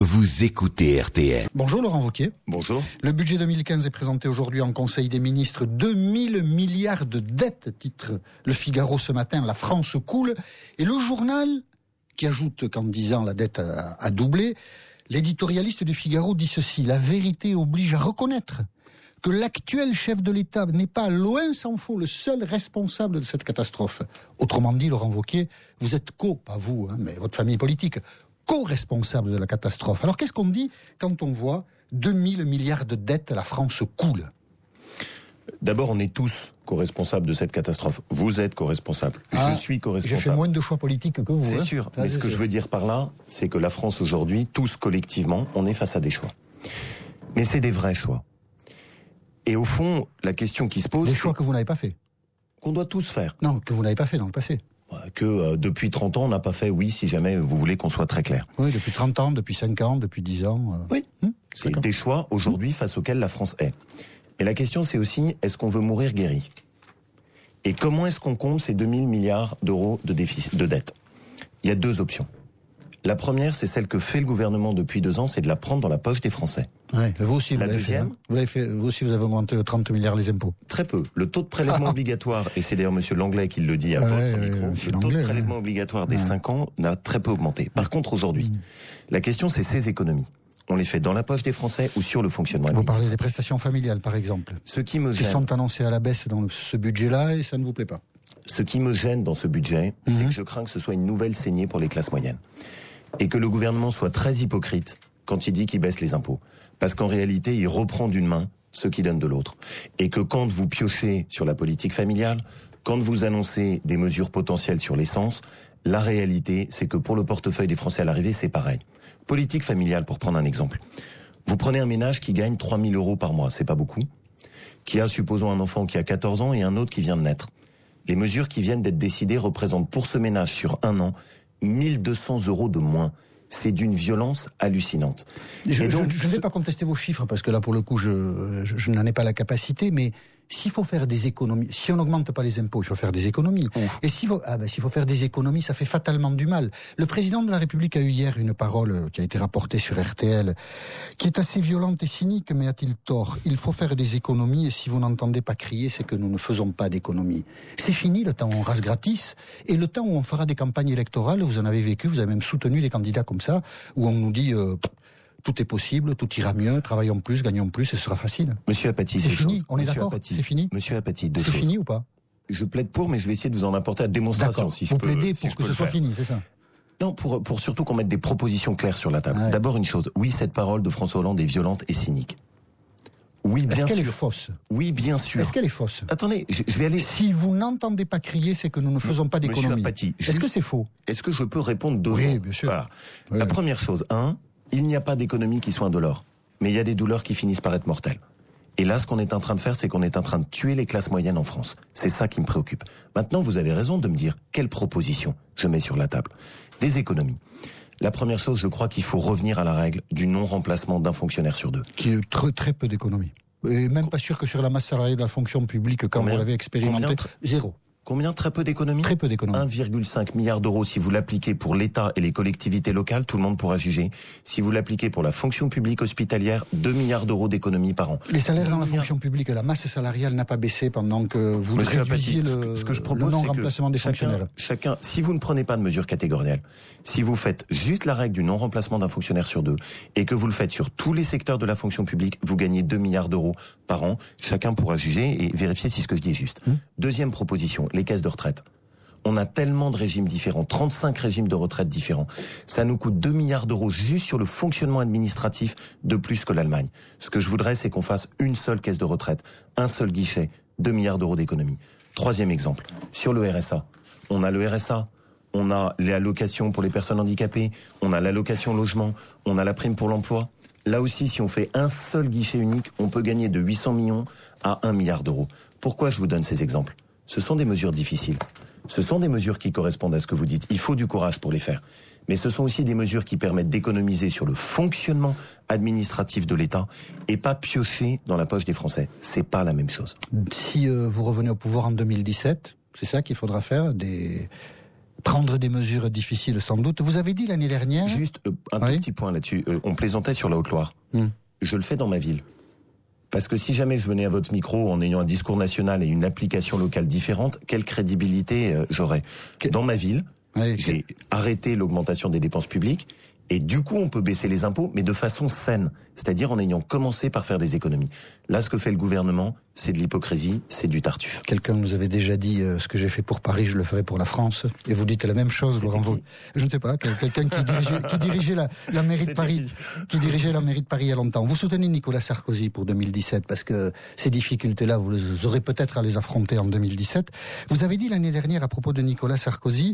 Vous écoutez RTL. Bonjour Laurent Wauquiez. Bonjour. Le budget 2015 est présenté aujourd'hui en Conseil des ministres. 2000 milliards de dettes, titre Le Figaro ce matin. La France coule. Et le journal, qui ajoute qu'en 10 ans la dette a doublé, l'éditorialiste du Figaro dit ceci: la vérité oblige à reconnaître que l'actuel chef de l'État n'est pas, loin s'en faut, le seul responsable de cette catastrophe. Autrement dit, Laurent Wauquiez, vous êtes pas vous, mais votre famille politique, co-responsable de la catastrophe. Alors qu'est-ce qu'on dit quand on voit 2000 milliards de dettes, la France coule? D'abord, on est tous co-responsables de cette catastrophe. Vous êtes co-responsable. Je suis co-responsable. J'ai fait moins de choix politiques que vous. C'est sûr. Mais ce que je veux dire par là, c'est que la France aujourd'hui, tous collectivement, on est face à des choix. Mais c'est des vrais choix. Et au fond, la question qui se pose... Des choix que vous n'avez pas fait. Qu'on doit tous faire. Non, que vous n'avez pas fait dans le passé. Que depuis 30 ans, on n'a pas fait, oui, si jamais vous voulez qu'on soit très clair. Oui, depuis 30 ans, depuis 5 ans, depuis 10 ans. Oui, c'est des choix aujourd'hui face auxquels la France est. Et la question, c'est aussi, est-ce qu'on veut mourir guéri? Et comment est-ce qu'on compte ces 2000 milliards d'euros de déficit, de dette? Il y a deux options. La première, c'est celle que fait le gouvernement depuis 2 ans, c'est de la prendre dans la poche des Français. Ouais, vous aussi, la vous l'avez deuxième, fait, hein. Vous l'avez fait. Vous aussi, vous avez augmenté de 30 milliards les impôts. Très peu. Le taux de prélèvement obligatoire, et c'est d'ailleurs Monsieur Langlais qui le dit à votre micro, le taux de prélèvement obligatoire des 5 ans n'a très peu augmenté. Par contre, aujourd'hui, la question, c'est ces économies. On les fait dans la poche des Français ou sur le fonctionnement administratif. Vous parlez des prestations familiales, par exemple. Ce qui me gêne, qui sont annoncées à la baisse dans ce budget-là, et ça ne vous plaît pas. Ce qui me gêne dans ce budget, c'est que je crains que ce soit une nouvelle saignée pour les classes moyennes. Et que le gouvernement soit très hypocrite quand il dit qu'il baisse les impôts. Parce qu'en réalité, il reprend d'une main ce qu'il donne de l'autre. Et que quand vous piochez sur la politique familiale, quand vous annoncez des mesures potentielles sur l'essence, la réalité, c'est que pour le portefeuille des Français à l'arrivée, c'est pareil. Politique familiale, pour prendre un exemple. Vous prenez un ménage qui gagne 3 000 euros par mois, c'est pas beaucoup, qui a, supposons, un enfant qui a 14 ans et un autre qui vient de naître. Les mesures qui viennent d'être décidées représentent pour ce ménage sur 1 an 1 200 euros de moins. C'est d'une violence hallucinante. Je ne vais pas contester vos chiffres, parce que là, pour le coup, je n'en ai pas la capacité, mais s'il faut faire des économies, si on n'augmente pas les impôts, il faut faire des économies. Et s'il faut faire des économies, ça fait fatalement du mal. Le président de la République a eu hier une parole qui a été rapportée sur RTL, qui est assez violente et cynique, mais a-t-il tort? Il faut faire des économies, et si vous n'entendez pas crier, c'est que nous ne faisons pas d'économies. C'est fini le temps où on rase gratis, et le temps où on fera des campagnes électorales. Vous en avez vécu, vous avez même soutenu des candidats comme ça, où on nous dit... tout est possible, tout ira mieux, travaillons plus, gagnons plus, ce sera facile. Monsieur Apathy, c'est fini, on est d'accord? C'est fini? Monsieur Apathy, c'est fini ou pas? Je plaide pour, mais je vais essayer de vous en apporter la démonstration. Si vous plaidez pour que ce soit fini, c'est ça? Non, pour surtout qu'on mette des propositions claires sur la table. Ouais. D'abord une chose, oui, cette parole de François Hollande est violente et cynique. Oui, bien sûr. Est-ce qu'elle est fausse? Oui, bien sûr. Est-ce qu'elle est fausse? Attendez, je vais aller... Si vous n'entendez pas crier, c'est que nous ne faisons pas d'économie. Est-ce que c'est faux? Est-ce que je peux répondre deux Oui, bien sûr. Voilà. Oui. La première chose, il n'y a pas d'économie qui soit indolore. Mais il y a des douleurs qui finissent par être mortelles. Et là, ce qu'on est en train de faire, c'est qu'on est en train de tuer les classes moyennes en France. C'est ça qui me préoccupe. Maintenant, vous avez raison de me dire quelle proposition je mets sur la table. Des économies. La première chose, je crois qu'il faut revenir à la règle du non-remplacement d'un fonctionnaire sur 2. Qui est très peu d'économies. Et même pas sûr que sur la masse salariée de la fonction publique, quand vous l'avez expérimenté, zéro. Combien? Très peu d'économies? Très peu d'économies. 1,5 milliard d'euros. Si vous l'appliquez pour l'État et les collectivités locales, tout le monde pourra juger. Si vous l'appliquez pour la fonction publique hospitalière, 2 milliards d'euros d'économies par an. Les salaires dans la fonction publique, la masse salariale n'a pas baissé pendant que vous réduisiez le non-remplacement des fonctionnaires. Chacun, si vous ne prenez pas de mesures catégorielles, si vous faites juste la règle du non-remplacement d'un fonctionnaire sur 2, et que vous le faites sur tous les secteurs de la fonction publique, vous gagnez 2 milliards d'euros par an. Chacun pourra juger et vérifier si ce que je dis est juste. Deuxième proposition, les caisses de retraite. On a tellement de régimes différents, 35 régimes de retraite différents. Ça nous coûte 2 milliards d'euros juste sur le fonctionnement administratif de plus que l'Allemagne. Ce que je voudrais, c'est qu'on fasse une seule caisse de retraite, un seul guichet, 2 milliards d'euros d'économie. Troisième exemple, sur le RSA. On a le RSA, on a les allocations pour les personnes handicapées, on a l'allocation logement, on a la prime pour l'emploi. Là aussi, si on fait un seul guichet unique, on peut gagner de 800 millions à 1 milliard d'euros. Pourquoi je vous donne ces exemples? Ce sont des mesures difficiles. Ce sont des mesures qui correspondent à ce que vous dites. Il faut du courage pour les faire. Mais ce sont aussi des mesures qui permettent d'économiser sur le fonctionnement administratif de l'État et pas piocher dans la poche des Français. C'est pas la même chose. Si vous revenez au pouvoir en 2017, c'est ça qu'il faudra faire, prendre des mesures difficiles sans doute. Vous avez dit l'année dernière... Juste un tout petit point là-dessus. On plaisantait sur la Haute-Loire. Je le fais dans ma ville. Parce que si jamais je venais à votre micro en ayant un discours national et une application locale différente, quelle crédibilité j'aurais ? Dans ma ville, j'ai arrêté l'augmentation des dépenses publiques. Et du coup, on peut baisser les impôts, mais de façon saine. C'est-à-dire en ayant commencé par faire des économies. Là, ce que fait le gouvernement, c'est de l'hypocrisie, c'est du tartuffe. Quelqu'un nous avait déjà dit ce que j'ai fait pour Paris, je le ferai pour la France. Et vous dites la même chose, Laurent Wauquiez. Je ne sais pas, quelqu'un qui dirigeait la mairie de Paris, qui dirigeait la mairie de Paris il y a longtemps. Vous soutenez Nicolas Sarkozy pour 2017 parce que ces difficultés-là, vous aurez peut-être à les affronter en 2017. Vous avez dit l'année dernière à propos de Nicolas Sarkozy,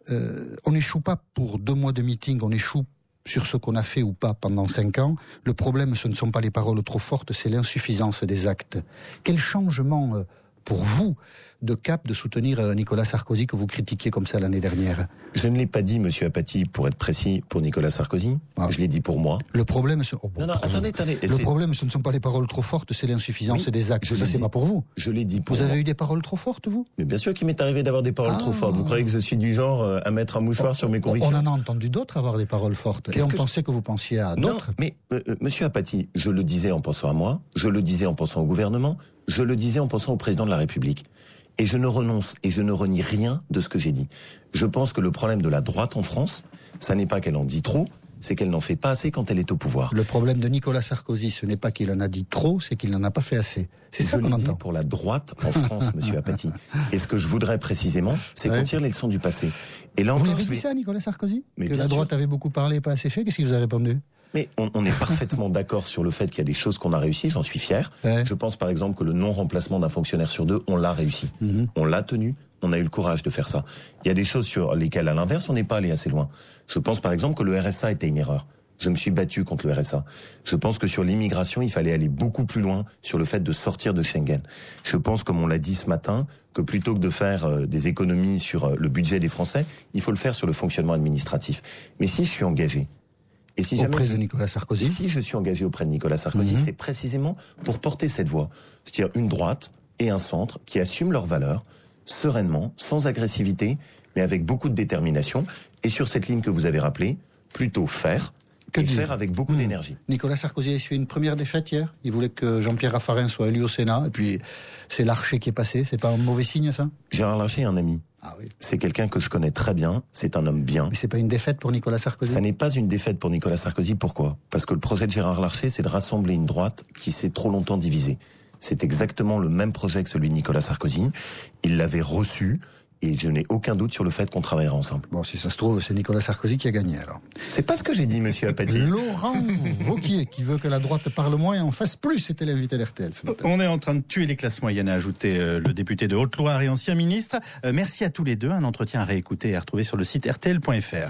on n'échoue pas pour 2 mois de meeting, on échoue sur ce qu'on a fait ou pas pendant 5 ans. Le problème, ce ne sont pas les paroles trop fortes, c'est l'insuffisance des actes. Quel changement pour vous de cap de soutenir Nicolas Sarkozy que vous critiquiez comme ça l'année dernière ? Je ne l'ai pas dit, monsieur Apathy, pour être précis, pour Nicolas Sarkozy. Je l'ai dit pour moi. Le problème, attendez. Le problème, ce ne sont pas les paroles trop fortes, c'est l'insuffisance des actes. Ça, c'est pas pour vous. Je l'ai dit pour vous moi. avez eu des paroles trop fortes, vous ? Mais bien sûr qu'il m'est arrivé d'avoir des paroles trop fortes. Vous croyez que je suis du genre à mettre un mouchoir sur mes convictions ? On en a entendu d'autres avoir des paroles fortes. Et on pensait que vous pensiez à d'autres. Non, mais monsieur Apathy, je le disais en pensant à moi, je le disais en pensant au gouvernement, je le disais en pensant au président de la République. Et je ne renonce et je ne renie rien de ce que j'ai dit. Je pense que le problème de la droite en France, ça n'est pas qu'elle en dit trop, c'est qu'elle n'en fait pas assez quand elle est au pouvoir. Le problème de Nicolas Sarkozy, ce n'est pas qu'il en a dit trop, c'est qu'il n'en a pas fait assez. C'est ça qu'on entend. Pour la droite en France, monsieur Apathy. Et ce que je voudrais précisément, c'est qu'on tire les leçons du passé. Et là, vous l'avez dit ça, Nicolas Sarkozy ? Que la droite avait beaucoup parlé et pas assez fait ? Qu'est-ce qu'il vous a répondu ? Mais on est parfaitement d'accord sur le fait qu'il y a des choses qu'on a réussies, j'en suis fier. Je pense par exemple que le non-remplacement d'un fonctionnaire sur 2, on l'a réussi. On l'a tenu, on a eu le courage de faire ça. Il y a des choses sur lesquelles, à l'inverse, on n'est pas allé assez loin. Je pense par exemple que le RSA était une erreur. Je me suis battu contre le RSA. Je pense que sur l'immigration, il fallait aller beaucoup plus loin sur le fait de sortir de Schengen. Je pense, comme on l'a dit ce matin, que plutôt que de faire des économies sur le budget des Français, il faut le faire sur le fonctionnement administratif. Mais si je suis engagé, et si auprès de Nicolas Sarkozy. Si je suis engagé auprès de Nicolas Sarkozy, c'est précisément pour porter cette voix. C'est-à-dire une droite et un centre qui assument leurs valeurs sereinement, sans agressivité, mais avec beaucoup de détermination. Et sur cette ligne que vous avez rappelée, plutôt faire avec beaucoup d'énergie. Nicolas Sarkozy a essuyé une première défaite hier. Il voulait que Jean-Pierre Raffarin soit élu au Sénat. Et puis, c'est Larcher qui est passé. C'est pas un mauvais signe, ça ? Gérard Larcher est un ami. Ah oui. C'est quelqu'un que je connais très bien. C'est un homme bien. Mais c'est pas une défaite pour Nicolas Sarkozy ? Ça n'est pas une défaite pour Nicolas Sarkozy. Pourquoi ? Parce que le projet de Gérard Larcher, c'est de rassembler une droite qui s'est trop longtemps divisée. C'est exactement le même projet que celui de Nicolas Sarkozy. Il l'avait reçu. Et je n'ai aucun doute sur le fait qu'on travaillera ensemble. Bon, si ça se trouve, c'est Nicolas Sarkozy qui a gagné, alors. C'est pas ce que j'ai dit, monsieur Apathy. Laurent Wauquiez, qui veut que la droite parle moins et en fasse plus, c'était l'invité d'RTL ce matin. On est en train de tuer les classes moyennes, a ajouté le député de Haute-Loire et ancien ministre. Merci à tous les deux. Un entretien à réécouter et à retrouver sur le site rtl.fr.